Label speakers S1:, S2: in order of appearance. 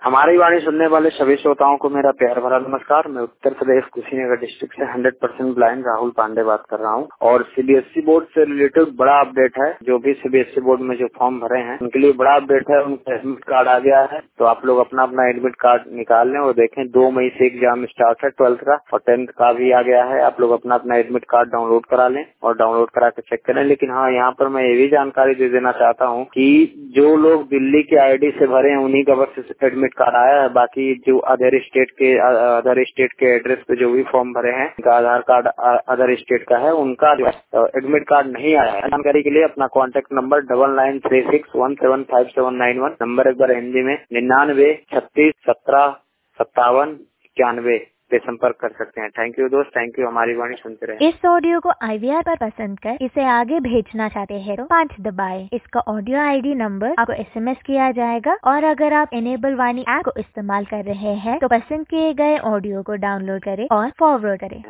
S1: हमारी वाणी सुनने वाले सभी श्रोताओं को मेरा प्यार भरा नमस्कार। मैं उत्तर प्रदेश कुशीनगर डिस्ट्रिक्ट से 100% ब्लाइंड राहुल पांडे बात कर रहा हूं और सीबीएसई बोर्ड से रिलेटेड बड़ा अपडेट है। जो भी सीबीएसई बोर्ड में जो फॉर्म भरे हैं उनके लिए बड़ा अपडेट है। उनका एडमिट कार्ड आ गया है, तो आप लोग अपना अपना एडमिट कार्ड निकाल लें और देखें। 2 मई से एग्जाम स्टार्ट है 12th का और 10th का भी आ गया है। आप लोग अपना अपना एडमिट कार्ड डाउनलोड करा लें और डाउनलोड करा के चेक करें। लेकिन हाँ, यहाँ पर मैं ये भी जानकारी दे देना चाहता हूँ कि जो लोग दिल्ली के आईडी से भरे हैं उन्हीं का बस एडमिट कार्ड आया है। बाकी जो अदर स्टेट के एड्रेस पे जो भी फॉर्म भरे हैं उनका आधार कार्ड अदर स्टेट का है, उनका जो एडमिट कार्ड नहीं आया है। जानकारी के लिए अपना कॉन्टेक्ट नंबर 9936175791 नंबर एक बार हिंदी में 9936175791 पे संपर्क कर सकते हैं। थैंक यू दोस्त, थैंक यू। हमारी वाणी सुनते रहे।
S2: इस ऑडियो को IVR पर पसंद कर इसे आगे भेजना चाहते हैं तो 5 दबाएं। इसका ऑडियो ID नंबर आपको SMS किया जाएगा और अगर आप इनेबल वाणी ऐप को इस्तेमाल कर रहे हैं तो पसंद किए गए ऑडियो को डाउनलोड करें और फॉरवर्ड करें।